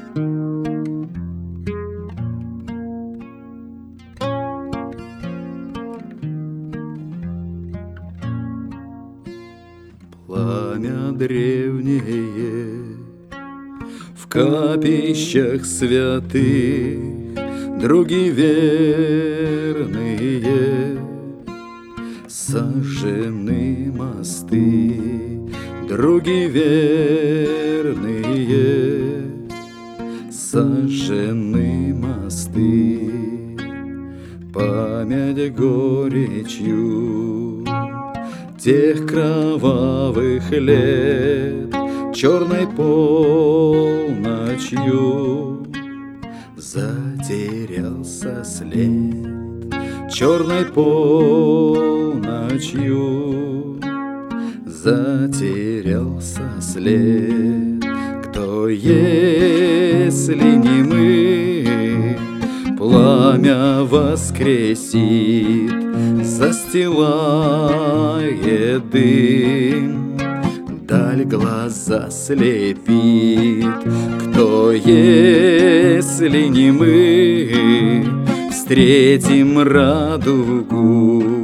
Пламя древнее в капищах святых, други верные, сожжены мосты, други верные, сожжены мосты. Память горечью тех кровавых лет, черной полночью затерялся след, черной полночью затерялся след. Кто, если не мы, пламя воскресит, застилает дым, даль глаза слепит. Кто, если не мы, встретим радугу,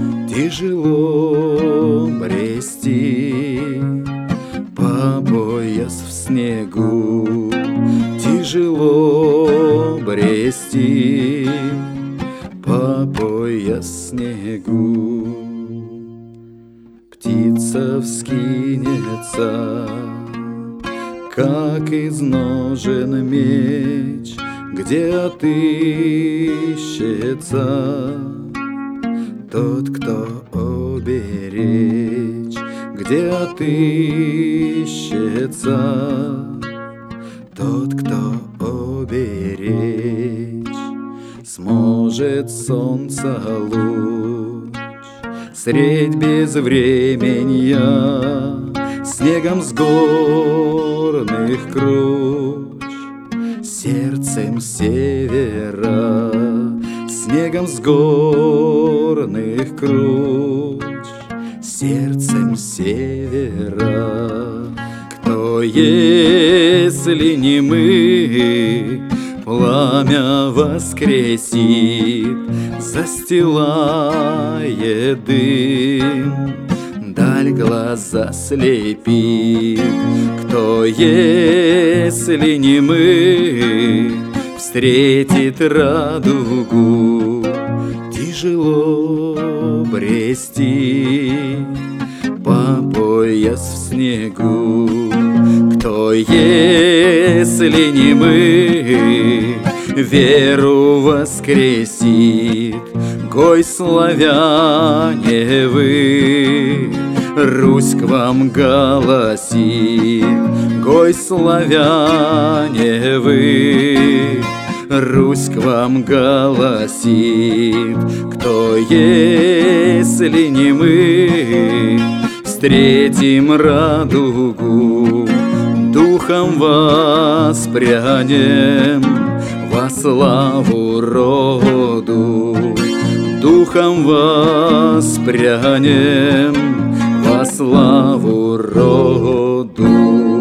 тяжело брести по пояс в снегу, тяжело брести по пояс в снегу. Птица вскинется, как из ножен меч, где отыщется тот, кто оберечь, где отыщется тот, кто оберечь. Сможет солнце луч средь безвременья, снегом с горных круч, сердцем севера, снегом с горных круч, сердцем севера. Кто, если не мы, пламя воскресит, застилает дым, даль глаза слепит. Кто, если не мы, встретит радугу, тяжело брести по пояс в снегу. Кто, если не мы, веру воскресит. Гой, славяне вы, Русь к вам голосит. Гой, славяне вы, Русь к вам голосит. Кто, если не мы, встретим радугу, духом воспрянем во славу роду, духом воспрянем во славу роду.